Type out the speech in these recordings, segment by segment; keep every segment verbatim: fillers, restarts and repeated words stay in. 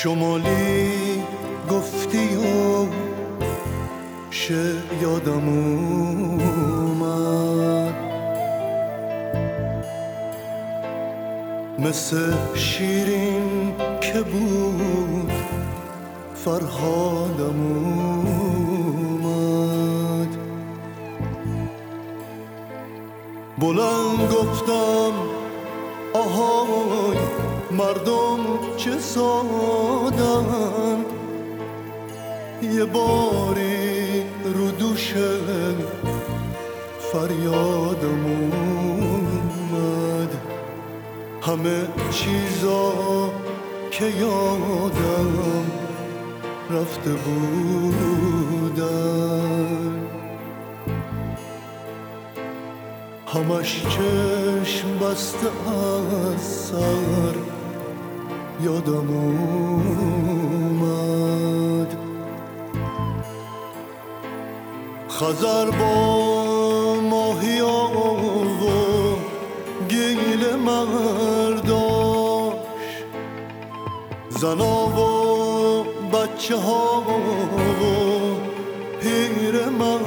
شمالی گفتی و شعر یادم اومد، مثل شیرین که بود فرهادم اومد. بلند گفتم آهای مردم چه سادن، یه باری رو دوش فریادم اومد. همه چیزا که یادم رفته بودن، همش چشم بسته از سر یادم اومد. خزر با ماهیا و گیل مرداش، زنا و بچه ها و پیر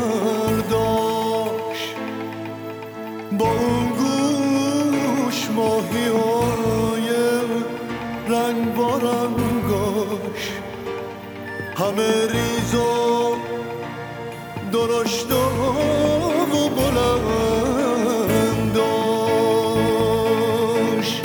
مرداش، با اون گوش ماهیای رنگ با رنگاش، همه ریز و درشت و بلنداش.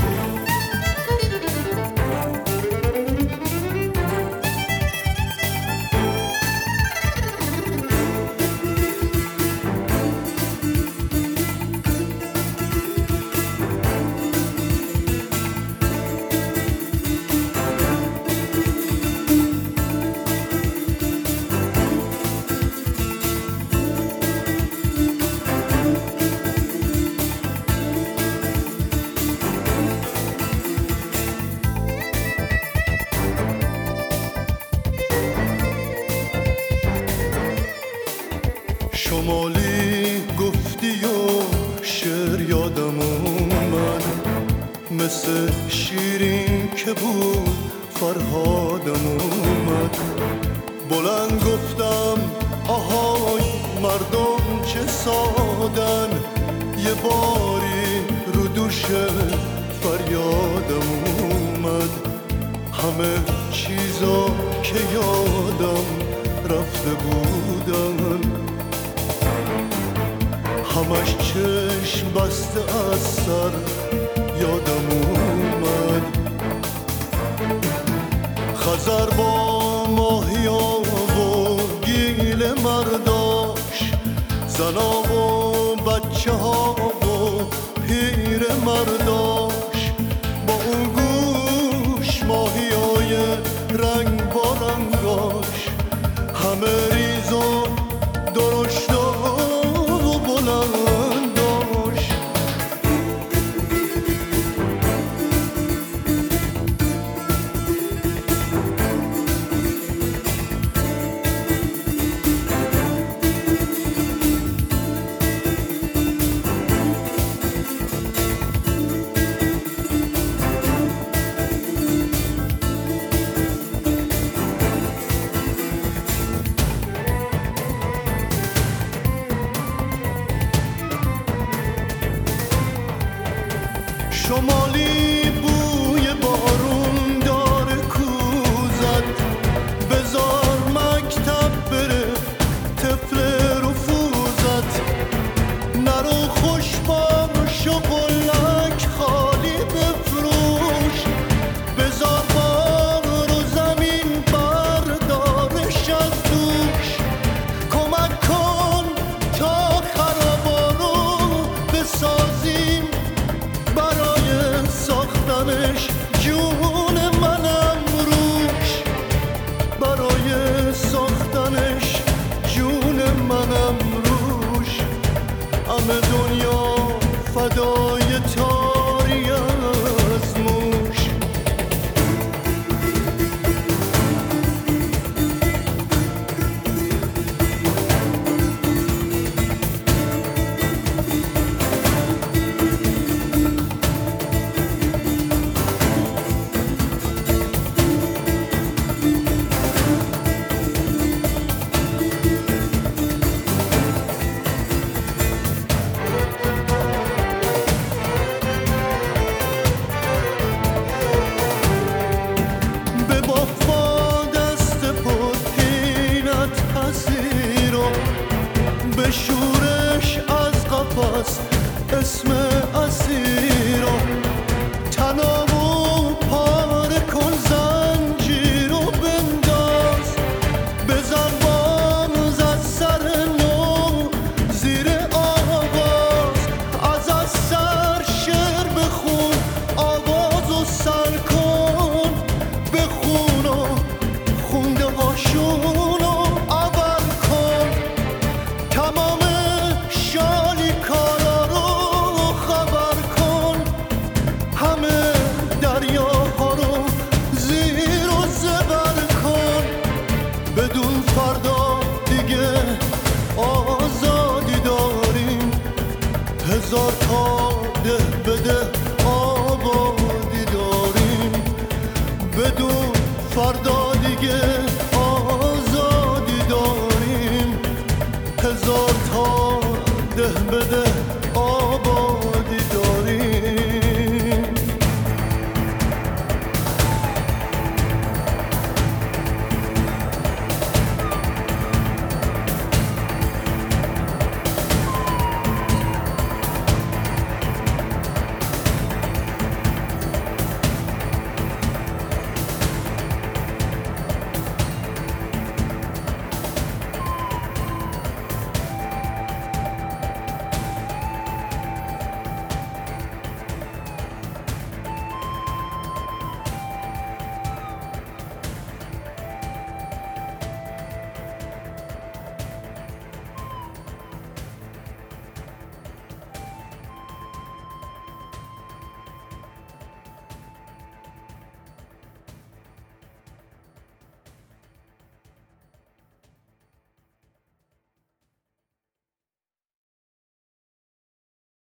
شمالی گفتی و شعر یادم اومد، مثل شیرین که بود فرهادم اومد. بلند گفتم آهای مردم چه سادن، یه باری رو دوش فریادم اومد. همه چیزا که یادم رفته بودن، همش چشم بسته از سر یادم اومد. خزر با ماهیا و گیل مرداش، زنا و بچه ها و پیر مرداش، با اون گوش ماهیای رنگ با رنگاش، همه ریز و درشت و بلنداش. شمالی بوی بارون داره کوزد، بذار مکتب بره طفل رفوزت، نرو خوش باش و قلک خالی بفروش، بذار بار و زمین بردارش از دوش، کمک کن تا خرابا رو بسازیم، برای ساختنش جون منم روش، برای ساختنش جون منم روش. همه دنیا فدای تاری از موش. ایده هاشونو عبر کن، تمام شالی کارا رو خبر کن، همه دریاها رو زیر و زبر کن، بدون فردا دیگه آزادی داریم، هزار تا ده بده